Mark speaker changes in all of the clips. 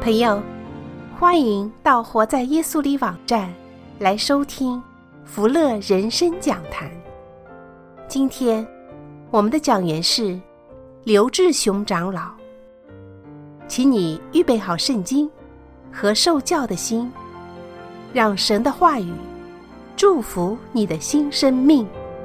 Speaker 1: 朋友，欢迎到活在耶稣里网站来收听福乐人生讲坛。今天我们的讲员是刘志雄长老，请你预备好圣经和受教的心，让神的话语祝福你的新生命。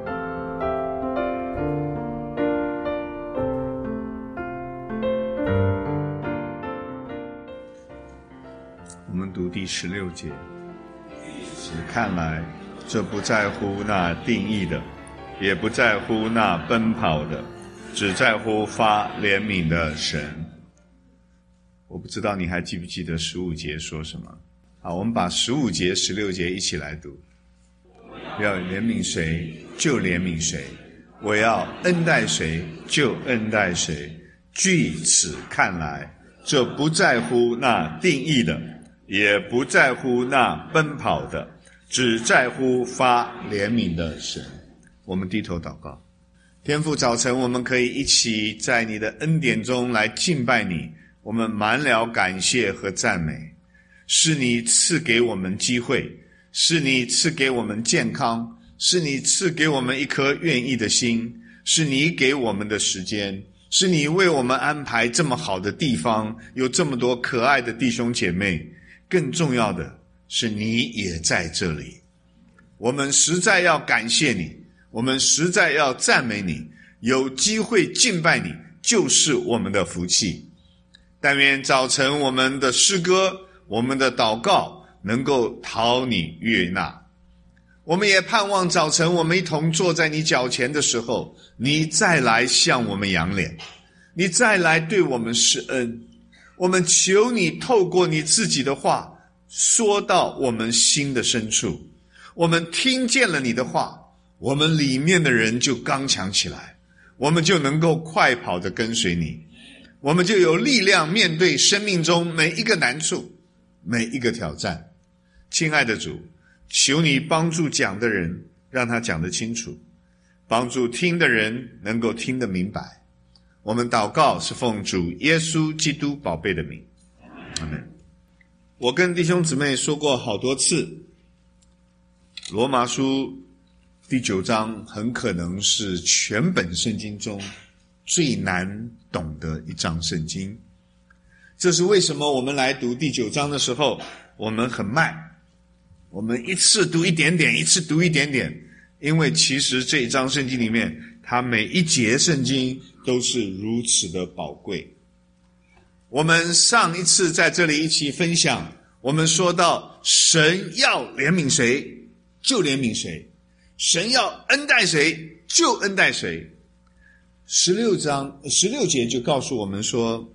Speaker 2: 我们读第16节，只看来这不在乎那定义的，也不在乎那奔跑的，只在乎发怜悯的神。我不知道你还记不记得15节说什么。好，我们把15节16节一起来读。要怜悯谁就怜悯谁，我要恩待谁就恩待谁。据此看来，这不在乎那定义的，也不在乎那奔跑的，只在乎发怜悯的神。我们低头祷告。天父，早晨我们可以一起在你的恩典中来敬拜你，我们满了感谢和赞美。是你赐给我们机会，是你赐给我们健康，是你赐给我们一颗愿意的心，是你给我们的时间，是你为我们安排这么好的地方，有这么多可爱的弟兄姐妹。更重要的是你也在这里，我们实在要感谢你，我们实在要赞美你，有机会敬拜你就是我们的福气。但愿早晨我们的诗歌，我们的祷告能够讨你悦纳。我们也盼望早晨我们一同坐在你脚前的时候，你再来向我们扬脸，你再来对我们施恩。我们求你透过你自己的话说到我们心的深处，我们听见了你的话，我们里面的人就刚强起来，我们就能够快跑地跟随你，我们就有力量面对生命中每一个难处，每一个挑战。亲爱的主，求你帮助讲的人让他讲得清楚，帮助听的人能够听得明白。我们祷告是奉主耶稣基督宝贝的名，阿们。我跟弟兄姊妹说过好多次，罗马书第9章很可能是全本圣经中最难懂的一章圣经。这是为什么我们来读第9章的时候我们很慢，我们一次读一点点，一次读一点点，因为其实这一章圣经里面它每一节圣经都是如此的宝贵。我们上一次在这里一起分享，我们说到神要怜悯谁就怜悯谁，神要恩待谁就恩待谁。16节就告诉我们说，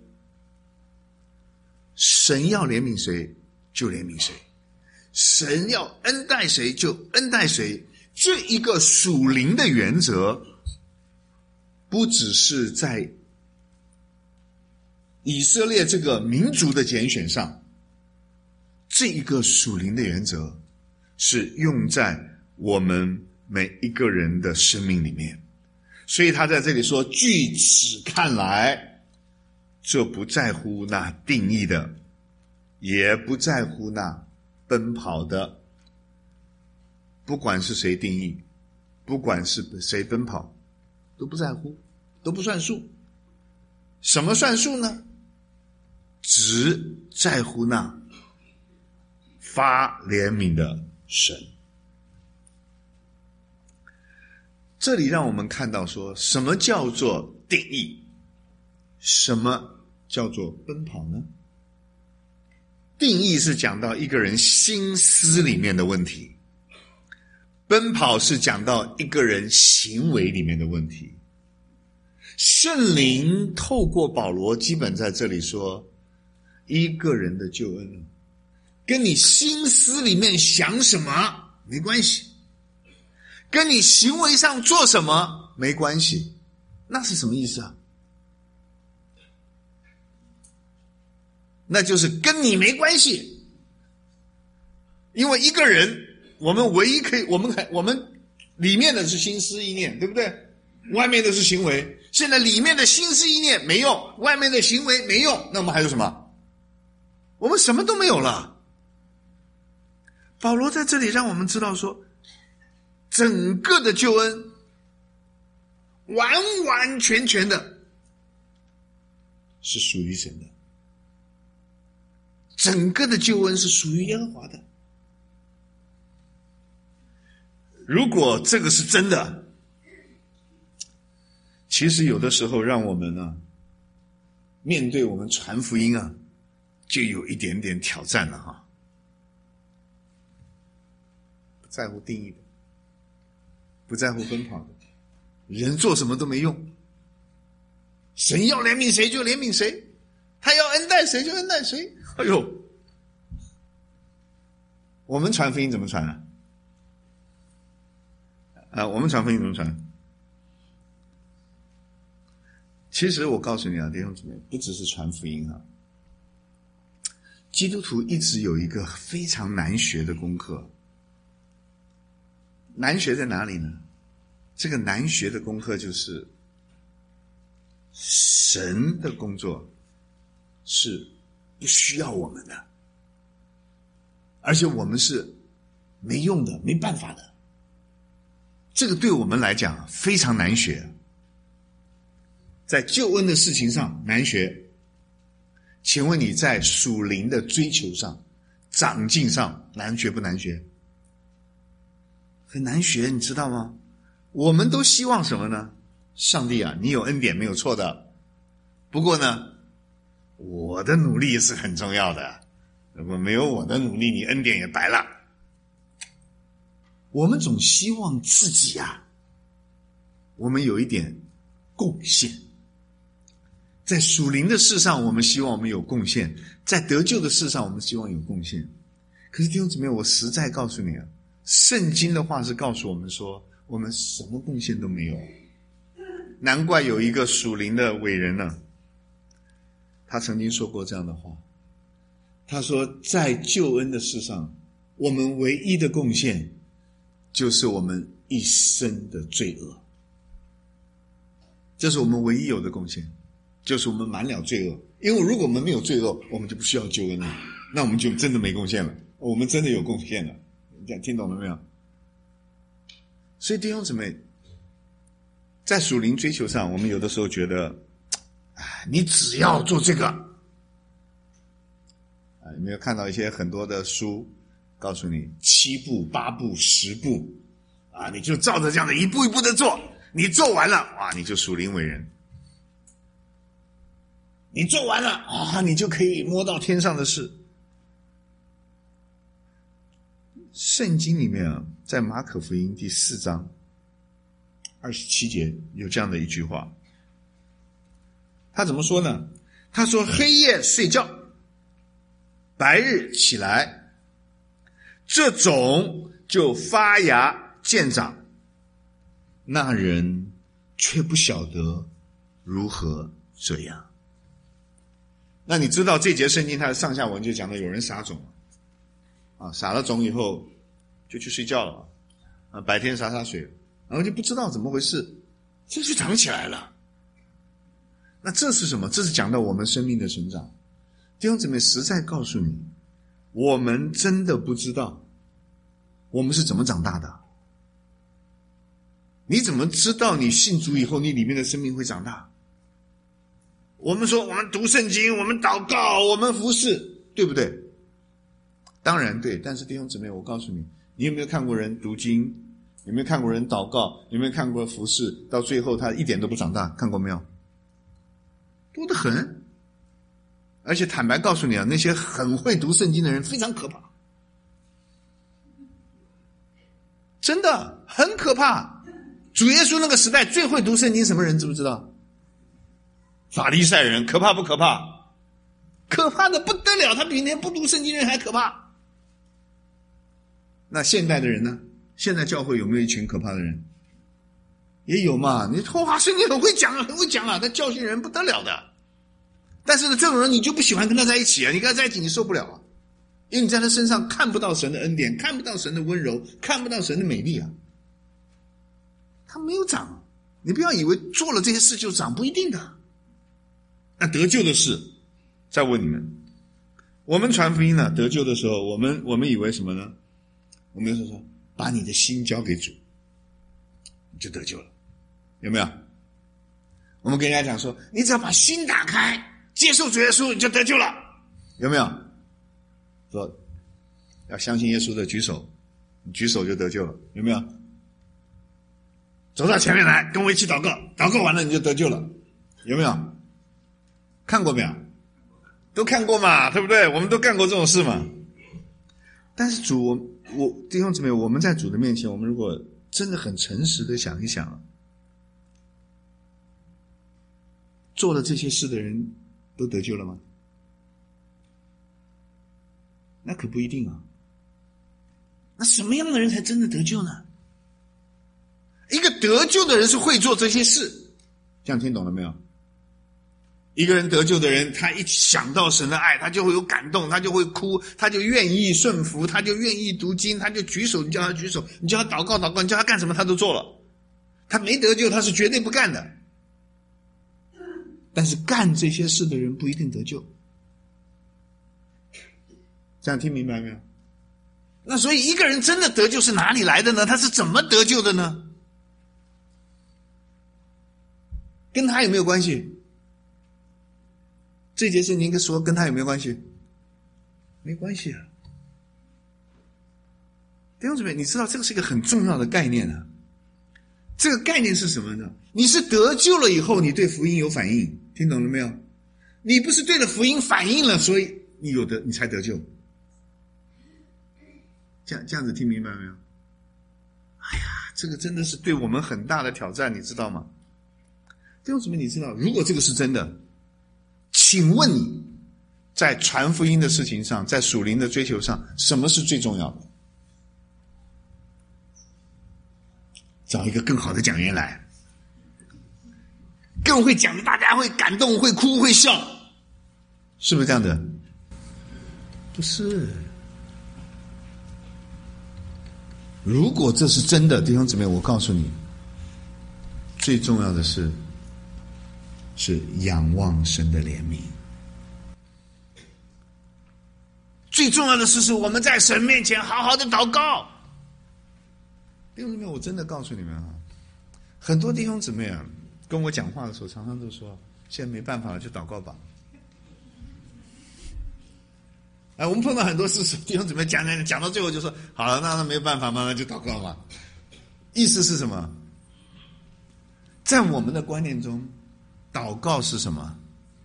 Speaker 2: 神要怜悯谁就怜悯谁，神要恩待谁就恩待谁。这一个属灵的原则不只是在以色列这个民族的拣选上，这一个属灵的原则是用在我们每一个人的生命里面。所以他在这里说，据此看来，这不在乎那定义的，也不在乎那奔跑的。不管是谁定义，不管是谁奔跑，都不在乎，都不算数。什么算数呢？只在乎那发怜悯的神。这里让我们看到说，什么叫做定义，什么叫做奔跑呢？定义是讲到一个人心思里面的问题，奔跑是讲到一个人行为里面的问题。圣灵透过保罗基本在这里说，一个人的救恩跟你心思里面想什么没关系，跟你行为上做什么没关系。那是什么意思啊？那就是跟你没关系。因为一个人，我们唯一可以，我们里面的是心思意念，对不对？外面的是行为。现在里面的心思意念没用，外面的行为没用，那我们还有什么？ 我们什么都没有了。保罗在这里让我们知道说，整个的救恩完完全全的是属于神的，整个的救恩是属于耶和华的。如果这个是真的，其实有的时候让我们呢，面对我们传福音啊，就有一点点挑战了哈。不在乎定义的，不在乎奔跑的，人做什么都没用。神要怜悯谁就怜悯谁，他要恩待谁就恩待谁。哎呦，我们传福音怎么传啊？我们传福音怎么传？其实我告诉你啊，弟兄姊妹，不只是传福音啊，基督徒一直有一个非常难学的功课。难学在哪里呢？这个难学的功课就是神的工作是不需要我们的，而且我们是没用的，没办法的。这个对我们来讲非常难学，在救恩的事情上难学。请问你在属灵的追求上、长进上难学不难学？很难学，你知道吗？我们都希望什么呢？上帝啊，你有恩典没有错的，不过呢，我的努力是很重要的，如果没有我的努力，你恩典也白了。我们总希望自己啊，我们有一点贡献。在属灵的事上，我们希望我们有贡献；在得救的事上，我们希望有贡献。可是弟兄姊妹，我实在告诉你啊，圣经的话是告诉我们说，我们什么贡献都没有。难怪有一个属灵的伟人呢，他曾经说过这样的话，他说，在救恩的事上，我们唯一的贡献就是我们一生的罪恶。这是我们唯一有的贡献，就是我们满了罪恶。因为如果我们没有罪恶，我们就不需要救恩了，那我们就真的没贡献了，我们真的有贡献了。你听懂了没有？所以弟兄姊妹，在属灵追求上，我们有的时候觉得，你只要做这个，有没有看到一些很多的书告诉你7步、8步、10步你就照着这样的一步一步的做，你做完了，哇，你就属灵伟人。你做完了你就可以摸到天上的事。圣经里面在马可福音第4章27节有这样的一句话，他怎么说呢？他说，黑夜睡觉，白日起来，这种就发芽见长，那人却不晓得如何这样。那你知道这节圣经它的上下文就讲到有人撒种撒了种以后就去睡觉了白天洒水，然后就不知道怎么回事，这就长起来了。那这是什么？这是讲到我们生命的成长。弟兄姊妹，实在告诉你，我们真的不知道我们是怎么长大的。你怎么知道你信主以后你里面的生命会长大？我们说我们读圣经，我们祷告，我们服侍，对不对？当然对，但是弟兄姊妹，我告诉你，你有没有看过人读经？有没有看过人祷告？有没有看过服侍到最后他一点都不长大？看过没有？多得很。而且坦白告诉你那些很会读圣经的人非常可怕，真的很可怕。主耶稣那个时代最会读圣经什么人知不知道？法利赛人。可怕不可怕？可怕的不得了，他比连不读圣经人还可怕。那现代的人呢？现在教会有没有一群可怕的人？也有嘛。你哇，圣经很会讲他教训人不得了的。但是呢，这种人你就不喜欢跟他在一起你跟他在一起你受不了因为你在他身上看不到神的恩典，看不到神的温柔，看不到神的美丽他没有长。你不要以为做了这些事就长，不一定的。那得救的事，再问你们， 我们传福音呢，得救的时候，我们以为什么呢？我们就说把你的心交给主，你就得救了，有没有？我们跟人家讲说，你只要把心打开，接受主耶稣，你就得救了，有没有？说要相信耶稣的举手，你举手就得救了，有没有？走到前面来，跟我一起祷告，祷告完了你就得救了，有没有？看过没有？都看过嘛，对不对？我们都干过这种事嘛。但是主，弟兄姊妹，我们在主的面前，我们如果真的很诚实的想一想，做了这些事的人都得救了吗？那可不一定啊。那什么样的人才真的得救呢？一个得救的人是会做这些事，这样听懂了没有？一个人得救的人，他一想到神的爱，他就会有感动，他就会哭，他就愿意顺服，他就愿意读经，他就举手，你叫他举手，你叫他祷告祷告，你叫他干什么他都做了。他没得救，他是绝对不干的。但是干这些事的人不一定得救，这样听明白没有？那所以一个人真的得救是哪里来的呢？他是怎么得救的呢？跟他有没有关系？这节圣经说跟他有没有关系？没关系啊。弟兄姊妹，你知道这个是一个很重要的概念啊。这个概念是什么呢？你是得救了以后，你对福音有反应，听懂了没有？你不是对了福音反应了，所以你才得救。这样子听明白没有？哎呀，这个真的是对我们很大的挑战，你知道吗？弟兄姊妹，你知道，如果这个是真的，请问你在传福音的事情上，在属灵的追求上，什么是最重要的？找一个更好的讲员来，更会讲的，大家会感动，会哭，会笑，是不是这样的？不是。如果这是真的，弟兄姊妹，我告诉你，最重要的是仰望神的怜悯。最重要的是我们在神面前好好的祷告。弟兄姊妹，我真的告诉你们啊，很多弟兄姊妹啊，跟我讲话的时候，常常都说，现在没办法了，就祷告吧。哎，我们碰到很多事，弟兄姊妹讲到最后就说，好了，那没有办法嘛，那就祷告嘛。意思是什么？在我们的观念中，祷告是什么？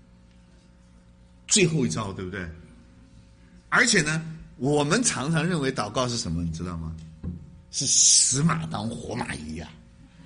Speaker 2: 最后一招，对不对？而且呢，我们常常认为祷告是什么，你知道吗？是死马当活马医啊！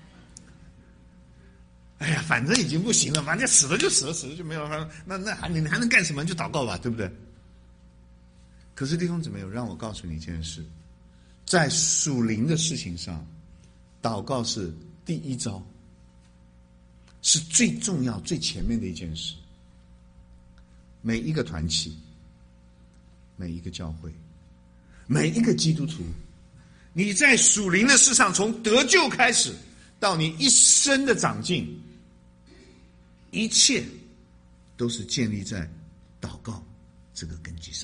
Speaker 2: 哎呀，反正已经不行了，反正死了就死了，死了就没有了。那你还能干什么？就祷告吧，对不对？可是弟兄姊妹，让我告诉你一件事，在属灵的事情上，祷告是第一招，是最重要、最前面的一件事。每一个团体，每一个教会，每一个基督徒，你在属灵的事上，从得救开始到你一生的长进，一切都是建立在祷告这个根基上。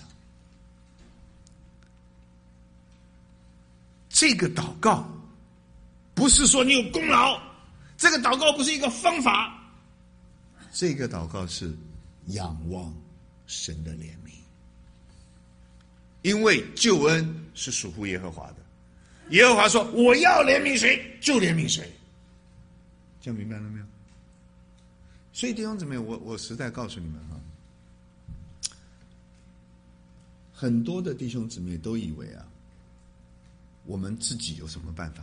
Speaker 2: 这个祷告不是说你有功劳，这个祷告不是一个方法，这个祷告是仰望神的怜悯。因为救恩是属乎耶和华的，耶和华说我要怜悯谁就怜悯谁，这样明白了没有？所以弟兄姊妹，我实在告诉你们啊，很多的弟兄姊妹都以为啊，我们自己有什么办法？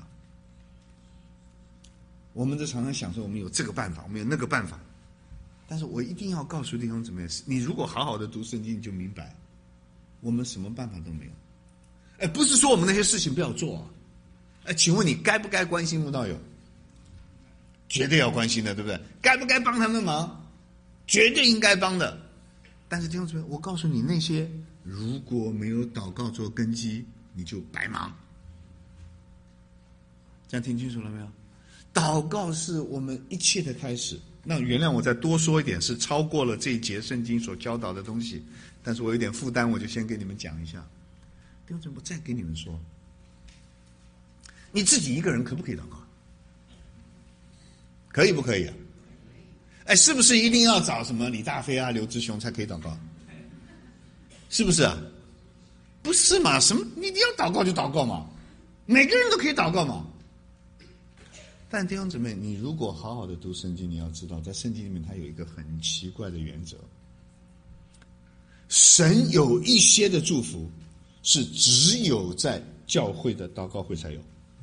Speaker 2: 我们就常常想说我们有这个办法，我们有那个办法。但是我一定要告诉弟兄姊妹，你如果好好的读圣经，你就明白，我们什么办法都没有。不是说我们那些事情不要做啊。请问你该不该关心慕道友？绝对要关心的，对不对？该不该帮他们忙？绝对应该帮的。但是弟兄姊妹，我告诉你，那些如果没有祷告做根基，你就白忙。这样听清楚了没有？祷告是我们一切的开始， 那原谅我再多说一点，是超过了这一节圣经所教导的东西，但是我有点负担，我就先给你们讲一下。弟兄姊妹，我再给你们说，你自己一个人可不可以祷告？可以不可以啊？哎，是不是一定要找什么李大飞啊、刘志雄才可以祷告？是不是啊？不是嘛？什么？你要祷告就祷告嘛，每个人都可以祷告嘛。但弟兄姊妹，你如果好好的读圣经，你要知道，在圣经里面它有一个很奇怪的原则：神有一些的祝福是只有在教会的祷告会才有，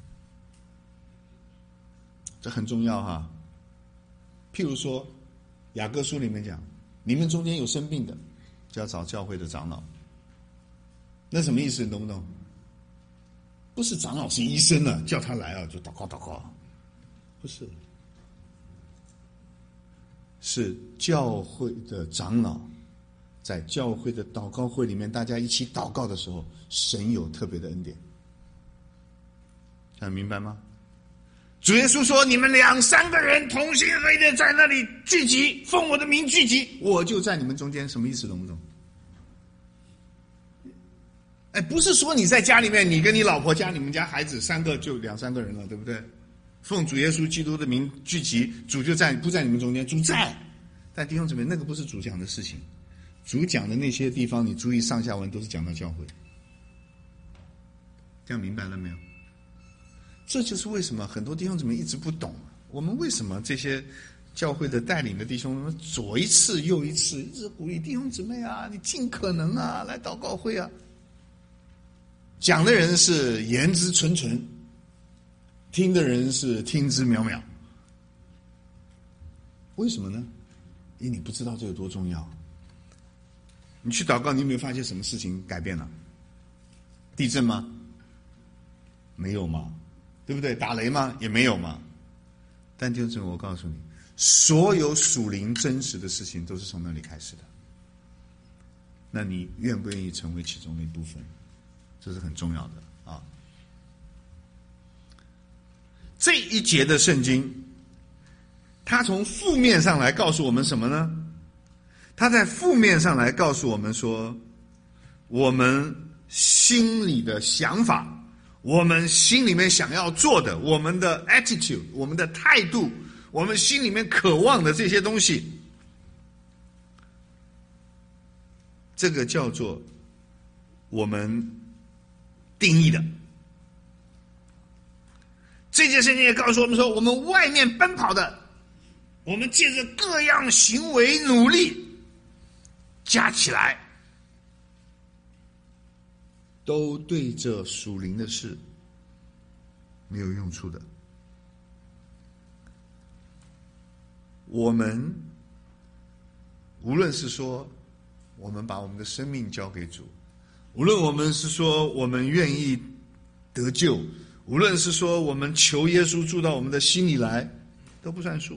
Speaker 2: 这很重要哈。譬如说，雅各书里面讲，你们中间有生病的，就要找教会的长老。那什么意思？你懂不懂？不是长老是医生了，叫他来啊，就祷告祷告。不是，是教会的长老在教会的祷告会里面，大家一起祷告的时候，神有特别的恩典。这样明白吗？主耶稣说：“你们2、3个人同心合意的在那里聚集，奉我的名聚集，我就在你们中间。”什么意思？懂不懂？哎，不是说你在家里面，你跟你老婆加你们家孩子3个就2、3个人了，对不对？奉主耶稣基督的名聚集，主就不在你们中间，主在。但弟兄姊妹，那个不是主讲的事情。主讲的那些地方，你注意上下文都是讲到教会。这样明白了没有？这就是为什么很多弟兄姊妹一直不懂，我们为什么这些教会的带领的弟兄左一次右一次，一直鼓励弟兄姊妹啊，你尽可能啊来祷告会啊。讲的人是言之纯纯，听的人是听之渺渺。为什么呢？因为你不知道这有多重要。你去祷告，你有没有发现什么事情改变了？地震吗？没有嘛，对不对？打雷吗？也没有嘛。但就是我告诉你，所有属灵真实的事情都是从那里开始的。那你愿不愿意成为其中的一部分？这是很重要的啊。这一节的圣经，它从负面上来告诉我们什么呢？它在负面上来告诉我们说，我们心里的想法，我们心里面想要做的，我们的 attitude， 我们的态度，我们心里面渴望的这些东西，这个叫做我们定义的。这件事情也告诉我们说，我们外面奔跑的，我们借着各样行为努力加起来，都对这属灵的事没有用处的。我们无论是说我们把我们的生命交给主，无论我们是说我们愿意得救，无论是说我们求耶稣住到我们的心里来，都不算数。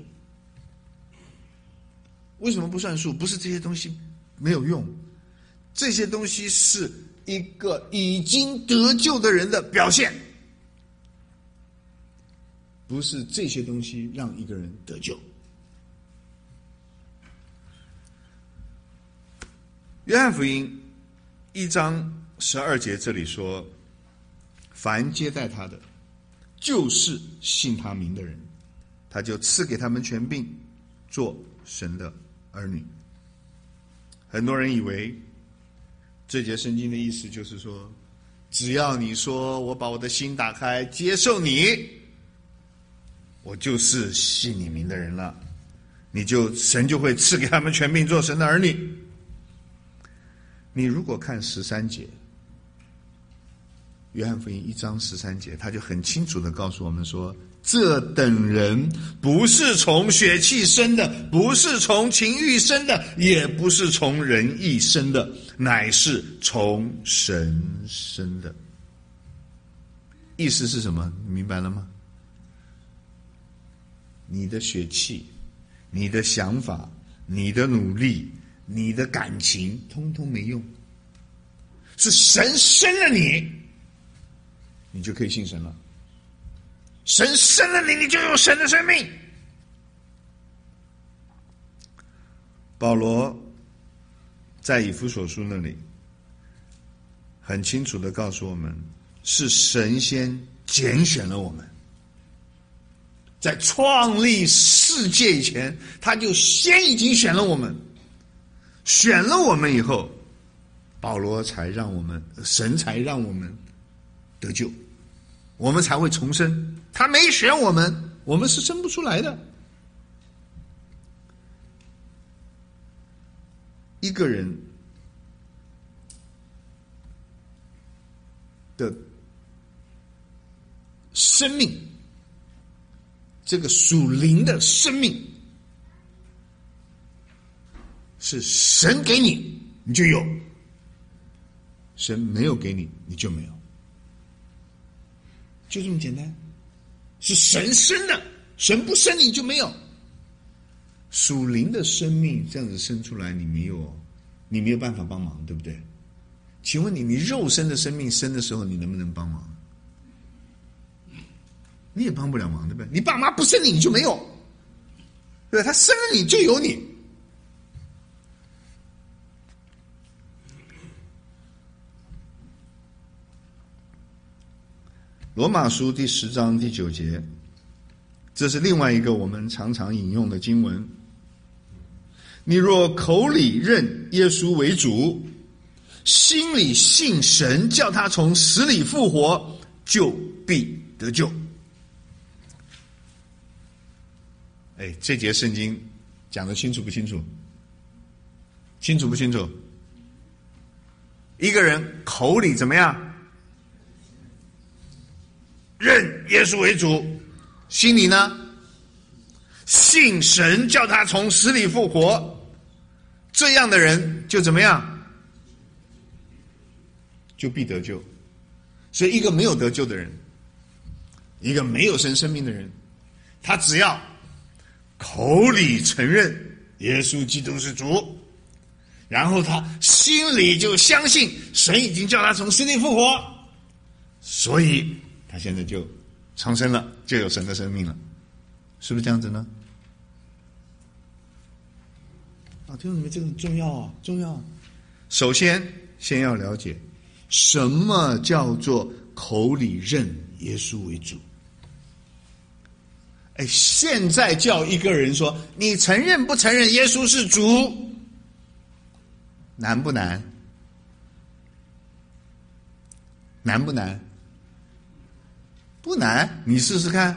Speaker 2: 为什么不算数？不是这些东西没有用，这些东西是一个已经得救的人的表现，不是这些东西让一个人得救。约翰福音1章12节这里说，凡接待他的，就是信他名的人，他就赐给他们权柄，做神的儿女。很多人以为这节圣经的意思就是说，只要你说我把我的心打开接受你，我就是信你名的人了，神就会赐给他们权柄做神的儿女。你如果看13节，约翰福音1章13节，他就很清楚地告诉我们说，这等人不是从血气生的，不是从情欲生的，也不是从人意生的，乃是从神生的。意思是什么？你明白了吗？你的血气，你的想法，你的努力，你的感情通通没用，是神生了你，你就可以信神了。神生了你，你就有神的生命。 保罗在以弗所书那里很清楚地告诉我们，是神先拣选了我们，在创立世界以前，他就先已经选了我们，选了我们以后，保罗才让我们，神才让我们得救，我们才会重生。他没选我们，我们是生不出来的。一个人的生命，这个属灵的生命，是神给你，你就有；神没有给你，你就没有，就这么简单。是神生的，神不生你就没有。属灵的生命这样子生出来，你没有办法帮忙，对不对？请问你肉身的生命生的时候，你能不能帮忙？你也帮不了忙，对不对？你爸妈不生你，你就没有，对吧？他生了你就有你。罗马书第10章第9节，这是另外一个我们常常引用的经文。你若口里认耶稣为主，心里信神叫他从死里复活，就必得救。这节圣经讲得清楚不清楚？清楚不清楚？一个人口里怎么样？认耶稣为主，心里呢？信神叫他从死里复活，这样的人就怎么样？就必得救。所以一个没有得救的人，一个没有神生命的人，他只要口里承认耶稣基督是主，然后他心里就相信神已经叫他从死里复活，所以他现在就重生了，就有神的生命了，是不是这样子呢？弟兄姊妹，这个很重要啊，重要。首先要了解什么叫做口里认耶稣为主。现在叫一个人说你承认不承认耶稣是主，难不难？难不难？不难，你试试看。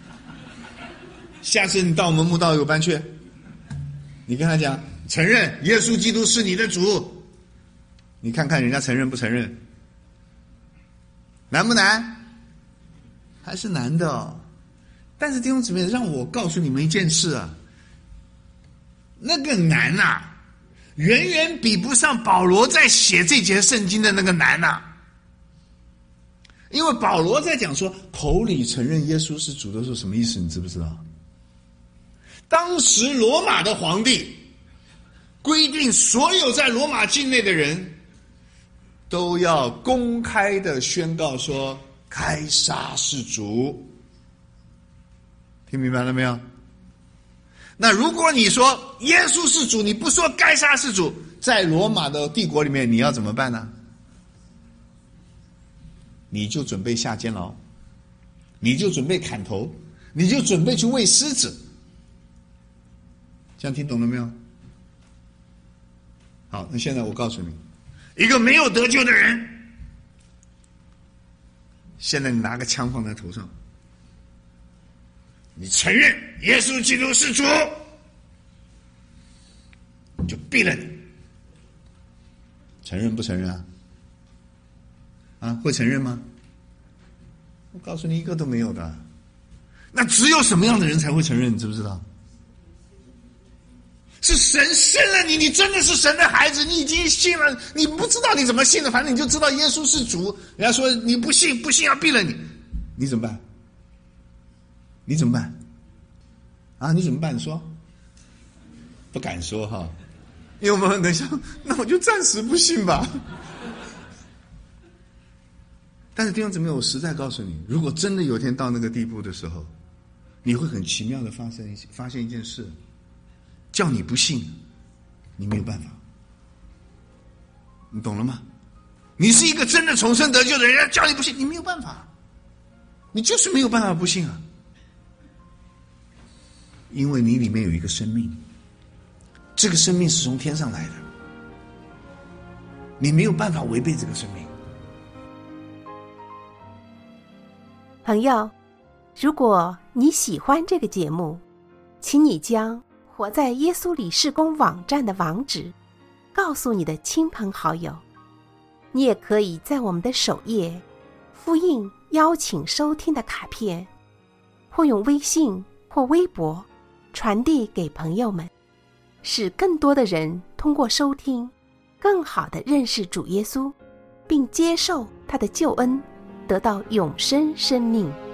Speaker 2: 下次你到我们慕道友班去，你跟他讲承认耶稣基督是你的主，你看看人家承认不承认？难不难？还是难的哦。但是弟兄姊妹，让我告诉你们一件事啊，那个难啊，远远比不上保罗在写这节圣经的那个难啊。因为保罗在讲说口里承认耶稣是主的时候，什么意思？你知不知道？当时罗马的皇帝规定，所有在罗马境内的人都要公开的宣告说该撒是主。听明白了没有？那如果你说耶稣是主，你不说该撒是主，在罗马的帝国里面你要怎么办呢？你就准备下监牢，你就准备砍头，你就准备去喂狮子。这样听懂了没有？好，那现在我告诉你，一个没有得救的人，现在你拿个枪放在头上，你承认耶稣基督是主，就毙了你。承认不承认啊？会承认吗？我告诉你，一个都没有的。那只有什么样的人才会承认？你知不知道？是神生了你，你真的是神的孩子，你已经信了，你不知道你怎么信的，反正你就知道耶稣是主。人家说你不信要毙了你，你怎么办？你怎么办？你怎么办？你说，不敢说哈，因为我们等一下，那我就暂时不信吧。但是弟兄姊妹，我实在告诉你，如果真的有一天到那个地步的时候，你会很奇妙的发现一件事，叫你不信，
Speaker 3: 你没有办法。你懂了吗？你是一个真的重生得救的人，人家叫你不信，你没有办法，你就是没有办法不信啊。因为你里面有一个生命，这个生命是从天上来的，你没有办法违背这个生命。
Speaker 1: 朋友，如果你喜欢这个节目，请你将活在耶稣里事工网站的网址告诉你的亲朋好友。你也可以在我们的首页复印邀请收听的卡片，或用微信或微博传递给朋友们，使更多的人通过收听更好地认识主耶稣，并接受他的救恩，得到永生生命。